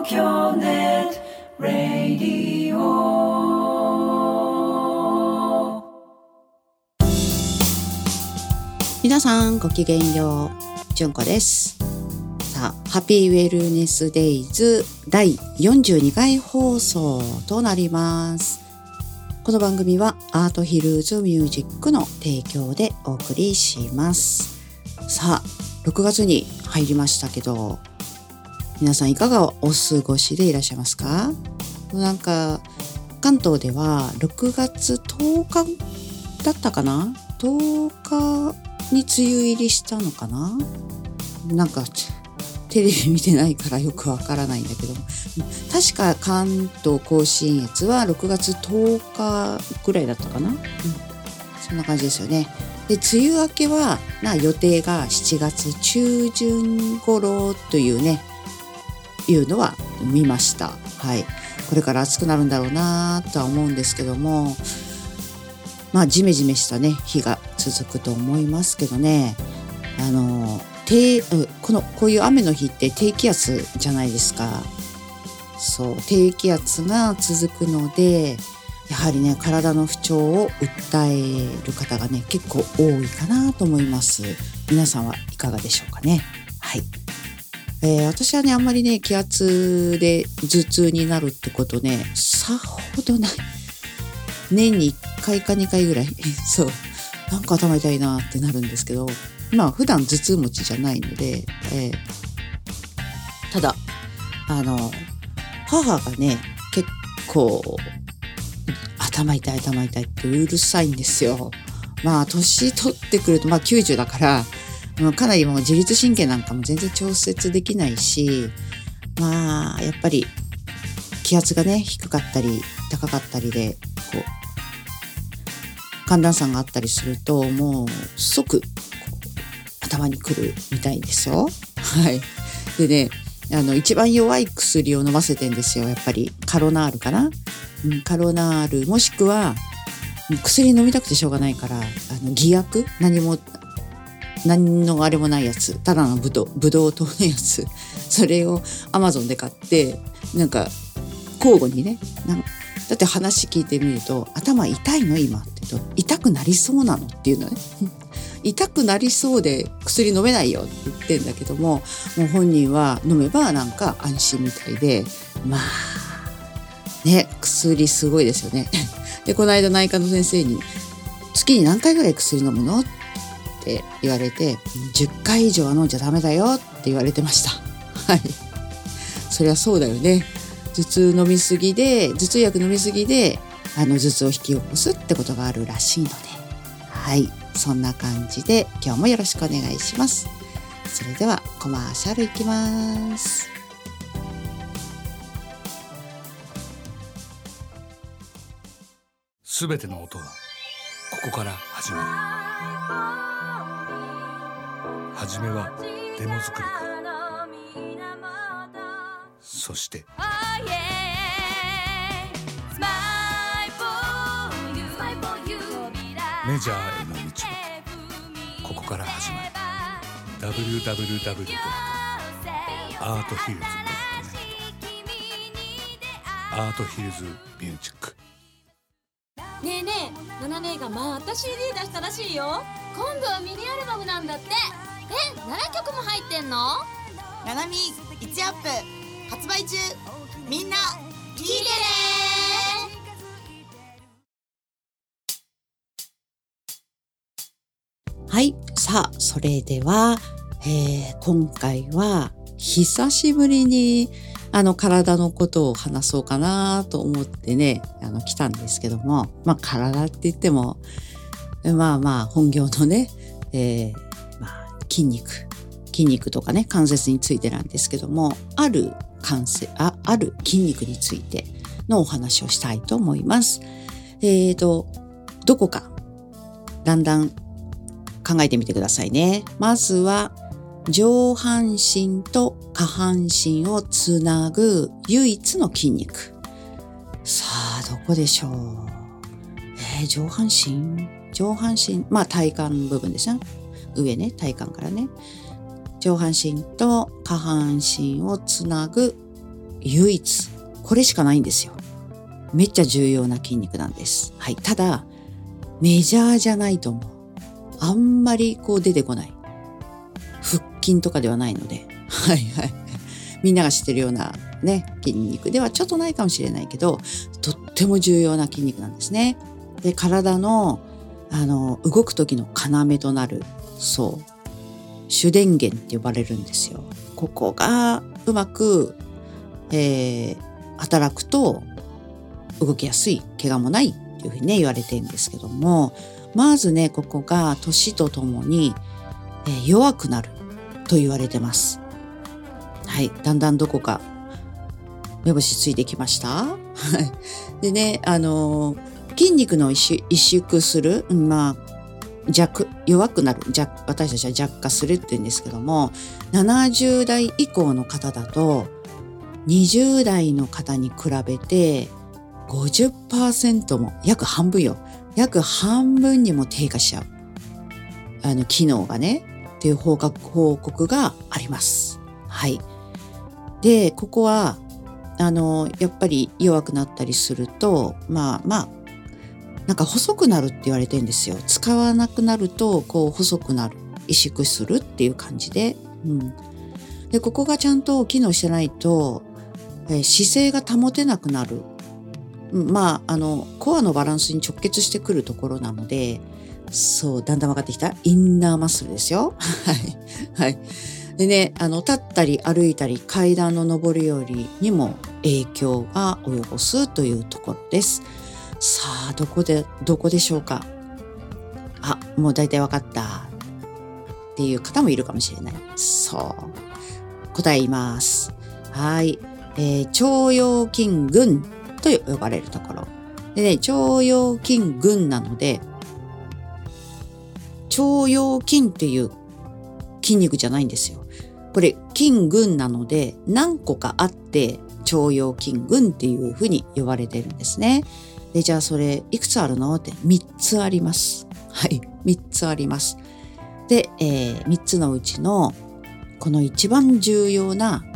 東京ネットラディオ。 皆さんごきげんよう、じゅんこです。さあ、ハッピーウェルネスデイズ第42回放送となります。この番組はアートヒルズミュージックの提供でお送りします。さあ、6月に入りましたけど、皆さんいかがお過ごしでいらっしゃいますか？なんか関東では6月10日だったかな、10日に梅雨入りしたのかな。なんかテレビ見てないからよくわからないんだけど、確か関東甲信越は6月10日ぐらいだったかな、そんな感じですよね。で、梅雨明けは予定が7月中旬頃というのは見ました。はい。これから暑くなるんだろうなとは思うんですけども、ジメジメした日が続くと思いますけどね。こういう雨の日って低気圧じゃないですか。そう、低気圧が続くので、やはり体の不調を訴える方が結構多いかなと思います。皆さんはいかがでしょうかね。はい。私はあんまり気圧で頭痛になるってことさほどない。年に1回か2回ぐらいそう、なんか頭痛いなってなるんですけど、普段頭痛持ちじゃないので、ただ母が結構頭痛いってうるさいんですよ。年取ってくると90だからかなりもう自律神経なんかも全然調節できないし、やっぱり気圧が低かったり高かったりで寒暖差があったりするともう即頭にくるみたいですよ。はい。で一番弱い薬を飲ませてんですよ。やっぱりカロナールかな、カロナールもしくは薬飲みたくてしょうがないから偽薬、何のあれもないやつ、ただのブドウ糖のやつ、それを Amazon で買って交互にだって話聞いてみると、頭痛いの今って言うと、痛くなりそうなのっていうのね痛くなりそうで薬飲めないよって言ってんだけども、もう本人は飲めば安心みたいで、薬すごいですよねで、この間内科の先生に月に何回ぐらい薬飲むのって言われて、10回以上は飲んじゃダメだよって言われてました。はい。そりゃそうだよね。頭痛薬飲みすぎで頭痛を引き起こすってことがあるらしいので、はい、そんな感じで今日もよろしくお願いします。それではコマーシャルいきます。 すべての音はここから始まる。はじめはデモ作りから、そしてメジャーへの道もここから始まる。 www.arthillz.net アートヒルズミュージック。 ねえねえ、ナナ姉がまた CD 出したらしいよ。今度はミニアルバムなんだって。7曲も入ってんの？ ナナミ1アップ発売中。みんな聞いてね。 はい。さあ、それでは、今回は久しぶりに体のことを話そうかなと思って来たんですけども、体って言っても本業の筋肉とか関節についてなんですけども、ある筋肉についてのお話をしたいと思います。どこかだんだん考えてみてくださいね。まずは上半身と下半身をつなぐ唯一の筋肉。さあ、どこでしょう。上半身、体幹部分ですね。上ね、体幹からね。上半身と下半身をつなぐ唯一、これしかないんですよ。めっちゃ重要な筋肉なんです。はい。ただ、メジャーじゃないと思う。あんまりこう出てこない。腹筋とかではないので。はいはい。みんなが知ってるようなね、筋肉ではちょっとないかもしれないけど、とっても重要な筋肉なんですね。で、体の、動く時の要となる、そう、主電源って呼ばれるんですよ。ここがうまく、働くと動きやすい、怪我もないっていうふうにね、言われてるんですけども、まずね、ここが年とともに、弱くなると言われてます。はい。だんだんどこか目星ついてきました。はい。でね、筋肉の萎縮する、弱くなる、私たちは弱化するって言うんですけども、70代以降の方だと、20代の方に比べて 50% も、約半分よ。約半分にも低下しちゃう。機能がね、っていう報告があります。はい。で、ここは、やっぱり弱くなったりすると、なんか細くなるって言われてるんですよ。使わなくなると、こう細くなる。萎縮するっていう感じで。で、ここがちゃんと機能してないと、姿勢が保てなくなる。コアのバランスに直結してくるところなので、そう、だんだん分かってきた。インナーマッスルですよ。はい。はい。でね、立ったり歩いたり階段の上り下りにも影響が及ぼすというところです。さあ、どこでしょうか。もう大体分かったっていう方もいるかもしれない。そう。答え言います。はい。腸腰筋群と呼ばれるところ。でね、腸腰筋群なので、腸腰筋っていう筋肉じゃないんですよ。これ筋群なので何個かあって腸腰筋群っていうふうに呼ばれてるんですね。で、じゃあそれいくつあるのって3つあります。はい、3つあります。で、3つのうちのこの一番重要な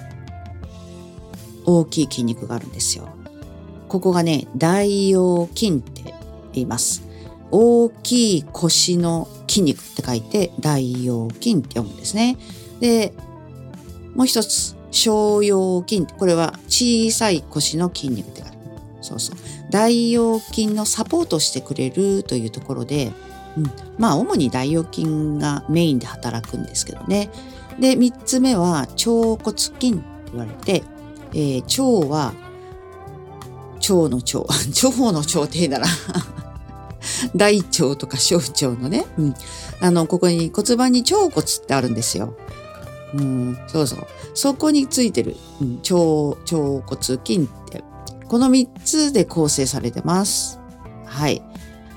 大きい筋肉があるんですよ。ここがね、大腰筋って言います。大きい腰の筋肉って書いて大腰筋って読むんですね。で、もう一つ小腰筋、これは小さい腰の筋肉ってある。そうそう。大腰筋のサポートしてくれるというところで、主に大腰筋がメインで働くんですけどね。で、3つ目は腸骨筋って言われて、腸は腸の腸腸の腸って言うなら大腸とか小腸のね、ここに骨盤に腸骨ってあるんですよ。そうそう。そこについてる、腸骨筋ってこの3つで構成されてます。はい。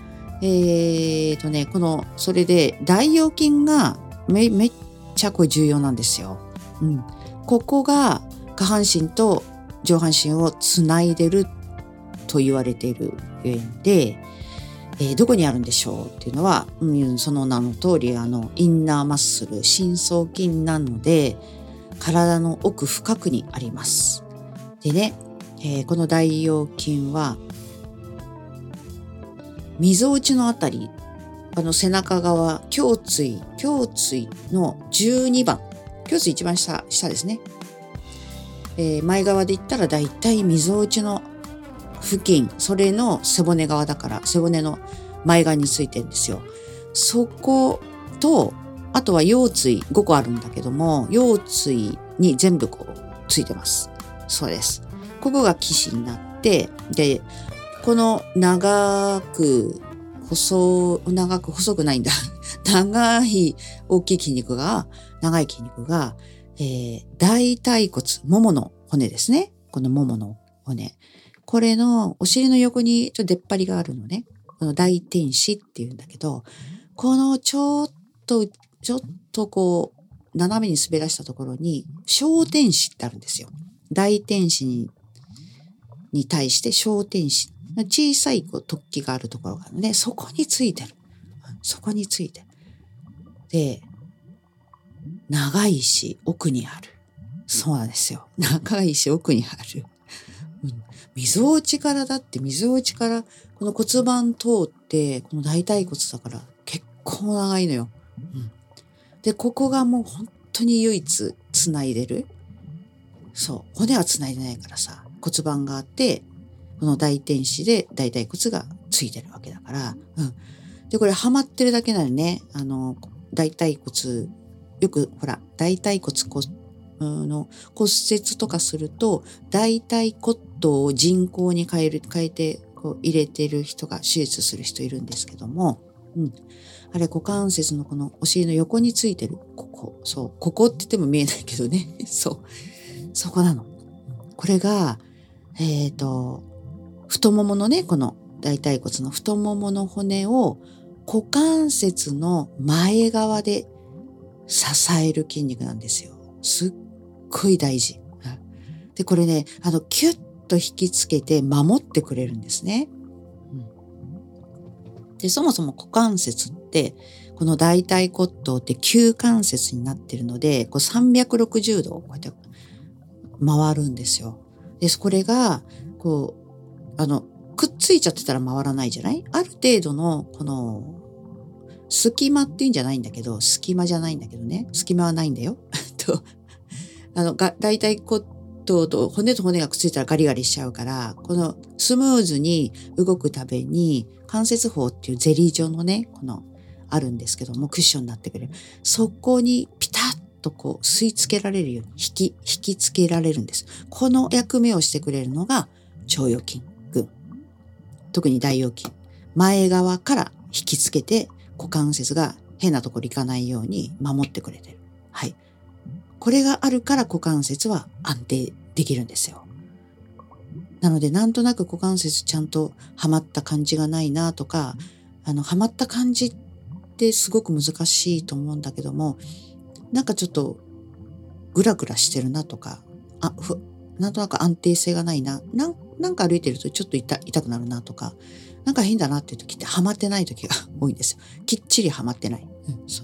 それで大腰筋がめっちゃこれ重要なんですよ。ここが下半身と上半身をつないでると言われているゆえんで、どこにあるんでしょうっていうのは、その名の通りインナーマッスル、深層筋なので体の奥深くにあります。でね、この大腰筋はみぞおちのあたり、背中側、胸椎の12番、胸椎一番下ですね。前側で言ったらだいたいみぞおちの付近、それの背骨側だから背骨の前側についてるんですよ。そことあとは腰椎5個あるんだけども、腰椎に全部こうついてます。そうです。ここが起死になって、でこの長く細くないんだ長い筋肉が大腿骨、ももの骨ですね。このももの骨。これのお尻の横にちょっと出っ張りがあるのね。この大天使っていうんだけど、このちょっとこう斜めに滑らしたところに小天使ってあるんですよ。大天使に対して小天使。小さい突起があるところがあるので、そこについてる。で、長いし奥にある。 そうなんですよ。長いし奥にある。みぞおちからだってみぞおちからこの骨盤通ってこの大腿骨だから結構長いのよ。で、ここがもう本当に唯一つないでる。そう。骨はつないでないからさ、骨盤があって、この大天子で大腿骨がついてるわけだから。で、これはまってるだけなのね。大腿骨、よくほら、大腿骨の骨折とかすると、大腿骨頭を人工に変えてこう入れてる人が手術する人いるんですけども、あれ股関節のこのお尻の横についてる、ここって言っても見えないけどね。そこなの。これが、太もものね、この大腿骨の太ももの骨を股関節の前側で支える筋肉なんですよ。すっごい大事。で、これね、キュッと引きつけて守ってくれるんですね。で、そもそも股関節って、この大腿骨頭って球関節になってるので、こう360度こうやって回るんですよ。で、これが、こう、くっついちゃってたら回らないじゃない？ある程度の、この、隙間っていうんじゃないんだけど、隙間じゃないんだけどね。隙間はないんだよ。大腿骨頭と骨と骨がくっついたらガリガリしちゃうから、このスムーズに動くために、関節包っていうゼリー状のね、あるんですけども、クッションになってくれる。そこにピタッとこう吸い付けられるように引き付けられるんです。この役目をしてくれるのが腸腰筋群。特に大腰筋。前側から引き付けて股関節が変なところ行かないように守ってくれてる。はい。これがあるから股関節は安定できるんですよ。なので、なんとなく股関節ちゃんとはまった感じがないなとか、はまった感じってすごく難しいと思うんだけども、なんかちょっとグラグラしてるなとか、なんとなく安定性がないな、なんか歩いてるとちょっと痛くなるなとか、なんか変だなっていう時ってはまってない時が多いんですよ。きっちりはまってない。そう。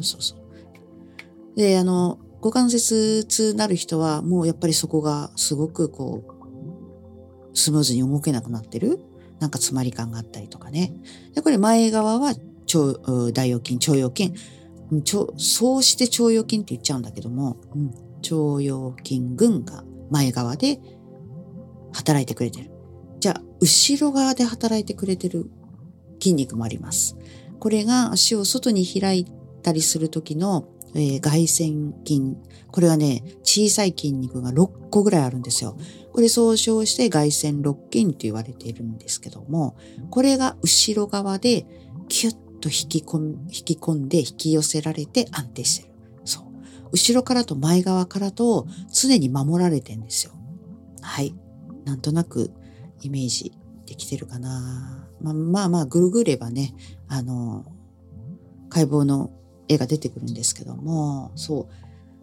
で、股関節痛なる人はもうやっぱりそこがすごくこう、スムーズに動けなくなってる。なんか詰まり感があったりとかね。で、これ前側は大腰筋、腸腰筋。そうして腸腰筋って言っちゃうんだけども、腸腰筋群が前側で働いてくれてる。じゃあ、後ろ側で働いてくれてる筋肉もあります。これが足を外に開いたりするときの、外旋筋。これはね、小さい筋肉が6個ぐらいあるんですよ。これ総称して外旋六筋と言われているんですけども、これが後ろ側でキュッと引き込んで引き寄せられて安定してる。そう。後ろからと前側からと常に守られてんですよ。はい。なんとなくイメージできてるかな。まあ、ググればね、解剖の絵が出てくるんですけども、そう。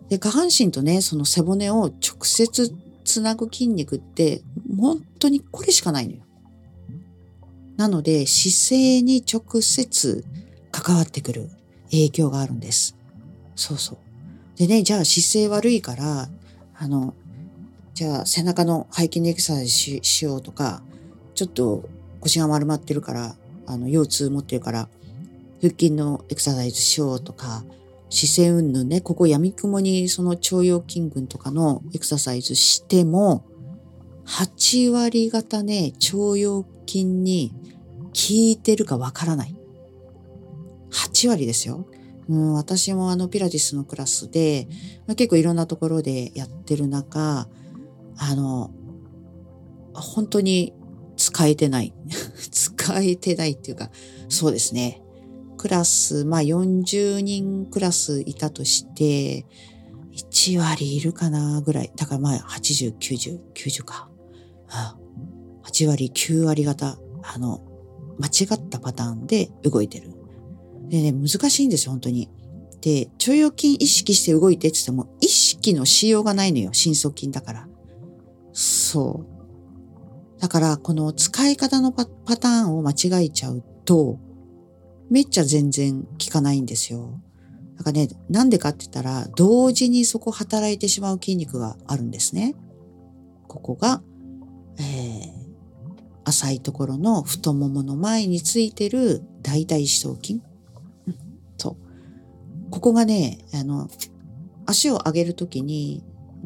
で、下半身とね、その背骨を直接つなぐ筋肉って、本当にこれしかないのよ。なので、姿勢に直接関わってくる影響があるんです。そう。でね、じゃあ姿勢悪いから、じゃあ背中の背筋のエクササイズしようとか、ちょっと腰が丸まってるから、腰痛持ってるから、腹筋のエクササイズしようとか、姿勢云々ね、ここ闇雲にその腸腰筋群とかのエクササイズしても、8割方ね、腸腰筋に効いてるかわからない。8割ですよ。私もピラティスのクラスで、結構いろんなところでやってる中、本当に使えてない。使えてないっていうか、そうですね。クラス、40人クラスいたとして、1割いるかなぐらい。だから80、90か。8割、9割方、間違ったパターンで動いてる。でね、難しいんですよ、本当に。で、腸腰筋意識して動いてって言っても、意識のしようがないのよ、深層筋だから。そう。だから、この使い方のパターンを間違えちゃうと、めっちゃ全然効かないんですよ。 だからね、なんでかって言ったら、同時にそこ働いてしまう筋肉があるんですね。ここが、浅いところの太ももの前についてる大腿四頭筋。そう。ここがね、足を上げるときに、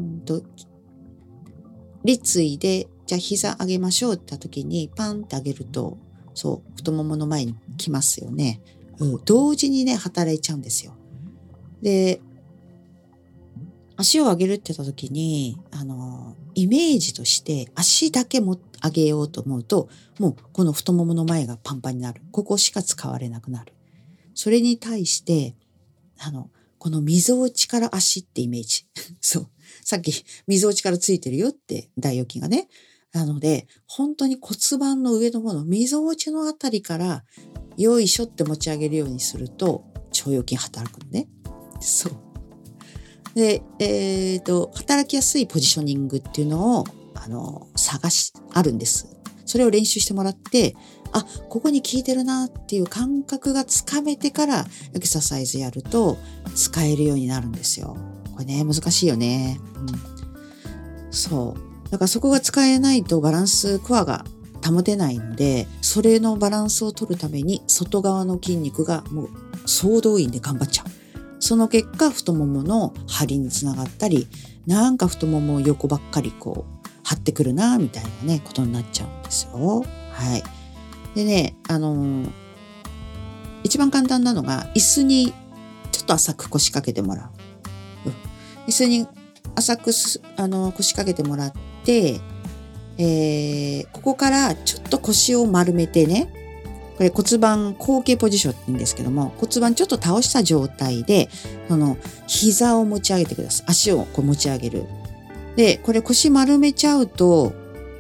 立位で、じゃあ膝上げましょうって言ったときに、パンって上げると、そう、太ももの前に来ますよね。同時にね、働いちゃうんですよ。で、足を上げるって言ったときに、イメージとして足だけも上げようと思うと、もうこの太ももの前がパンパンになる。ここしか使われなくなる。それに対して、この溝落ちから足ってイメージ。そう。さっき溝落ちからついてるよって大腰筋がね。なので、本当に骨盤の上の方の溝落ちのあたりから、よいしょって持ち上げるようにすると、腸腰筋働くのね。そう。で、働きやすいポジショニングっていうのを、あるんです。それを練習してもらって、あ、ここに効いてるなっていう感覚がつかめてからエクササイズやると使えるようになるんですよ。これね、難しいよね。そう。だからそこが使えないとバランス、コアが保てないので、それのバランスを取るために外側の筋肉がもう総動員で頑張っちゃう。その結果、太ももの張りにつながったり、なんか太もも横ばっかりこう張ってくるなみたいなねことになっちゃうんですよ。はい。でね、一番簡単なのが椅子にちょっと浅く腰掛けてもらう。椅子に浅く腰掛けてもらって、ここからちょっと腰を丸めてね、これ骨盤後傾ポジションって言うんですけども、骨盤ちょっと倒した状態で、膝を持ち上げてください。足をこう持ち上げる。で、これ腰丸めちゃうと、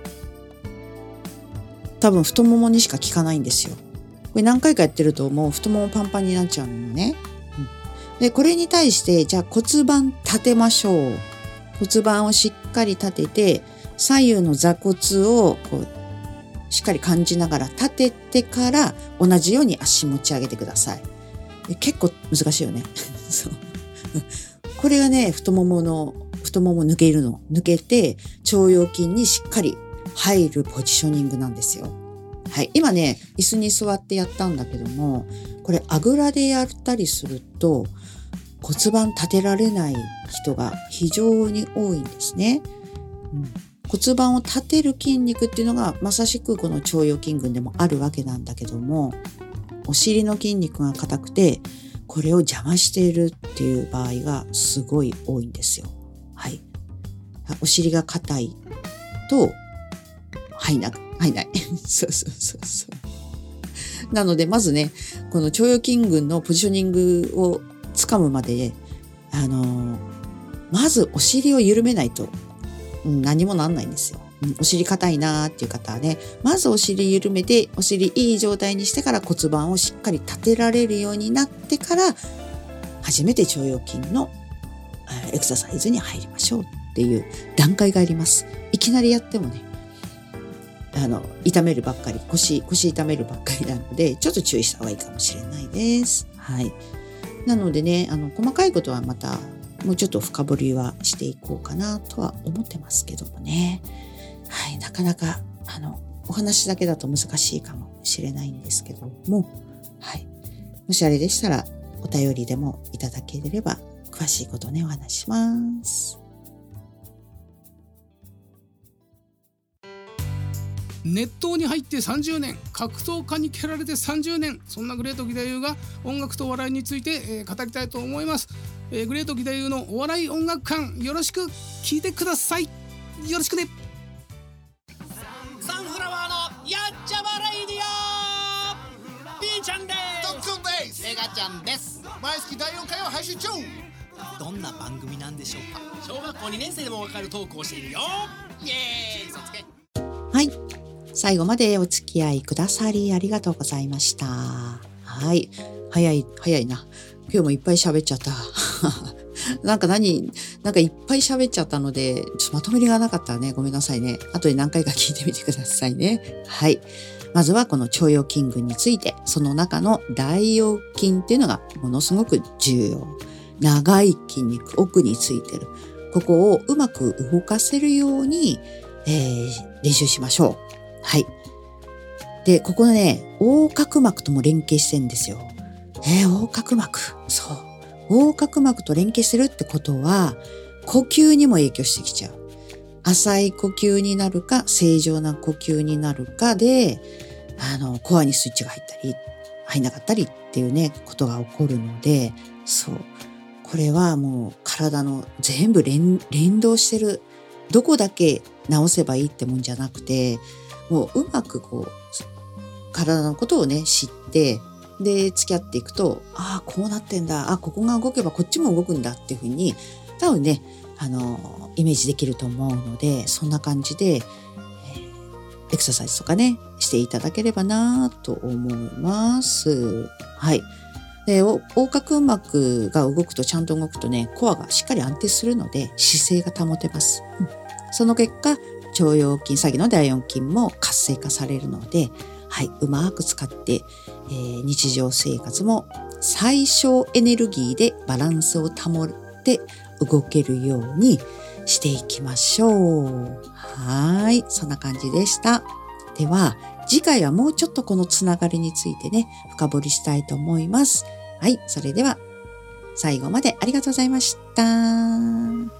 多分太ももにしか効かないんですよ。これ何回かやってるともう太ももパンパンになっちゃうのね。で、これに対して、じゃあ骨盤立てましょう。骨盤をしっかり立てて、左右の座骨をこうしっかり感じながら立ててから同じように足持ち上げてください。結構難しいよね。そう。これがね、太もも抜けて腸腰筋にしっかり入るポジショニングなんですよ。はい。今ね、椅子に座ってやったんだけども、これあぐらでやったりすると骨盤立てられない人が非常に多いんですね。骨盤を立てる筋肉っていうのがまさしくこの腸腰筋群でもあるわけなんだけども、お尻の筋肉が硬くてこれを邪魔しているっていう場合がすごい多いんですよ。はい。お尻が硬いと入んない。そう。なのでまずね、この腸腰筋群のポジショニングをつかむまで、まずお尻を緩めないと何もなんないんですよ。お尻硬いなーっていう方はね、まずお尻緩めて、お尻いい状態にしてから骨盤をしっかり立てられるようになってから、初めて腸腰筋のエクササイズに入りましょうっていう段階があります。いきなりやってもね、痛めるばっかり、腰痛めるばっかりなので、ちょっと注意した方がいいかもしれないです。はい。なのでね、細かいことはまた、もうちょっと深掘りはしていこうかなとは思ってますけどもね。はい、なかなか、お話だけだと難しいかもしれないんですけども、はい。もしあれでしたら、お便りでもいただければ、詳しいことをね、お話します。 熱湯に入って30年、格闘家に蹴られて30年、そんなグレート義太夫が音楽と笑いについて、語りたいと思います。グレート義太夫のお笑い音楽館、よろしく聞いてください。よろしくね。 サンフラワーのやっちゃまレイディオ、 B ちゃんです。 ドックンです。 メガちゃんです。 毎月第4回を配信中。 どんな番組なんでしょうか。小学校2年生でもわかるトークをしているよ。イエーイ、そつけ。 はい。最後までお付き合いくださりありがとうございました。はい。早いな。今日もいっぱい喋っちゃった。 なんかいっぱい喋っちゃったので、ちょっとまとめりがなかったらね、ごめんなさいね。後で何回か聞いてみてくださいね。はい。まずはこの腸腰筋群について、その中の大腰筋っていうのがものすごく重要。長い筋肉、奥についてる。ここをうまく動かせるように、練習しましょう。はい。で、ここね、横隔膜とも連携してるんですよ。横隔膜。そう。横隔膜と連携してるってことは、呼吸にも影響してきちゃう。浅い呼吸になるか、正常な呼吸になるかで、コアにスイッチが入ったり、入んなかったりっていうね、ことが起こるので、そう。これはもう体の全部連動してる。どこだけ直せばいいってもんじゃなくて、もううまく体のことをね、知って、で、付き合っていくと、こうなってんだ。ここが動けばこっちも動くんだっていうふうに、多分ね、イメージできると思うので、そんな感じで、エクササイズとかね、していただければなと思います。はい。で、横隔膜が動くと、ちゃんと動くとね、コアがしっかり安定するので、姿勢が保てます。その結果、腸腰筋、さっきの第4筋も活性化されるので、はい、うまく使って、日常生活も最小エネルギーでバランスを保って動けるようにしていきましょう。はい、そんな感じでした。では、次回はもうちょっとこのつながりについてね、深掘りしたいと思います。はい、それでは最後までありがとうございました。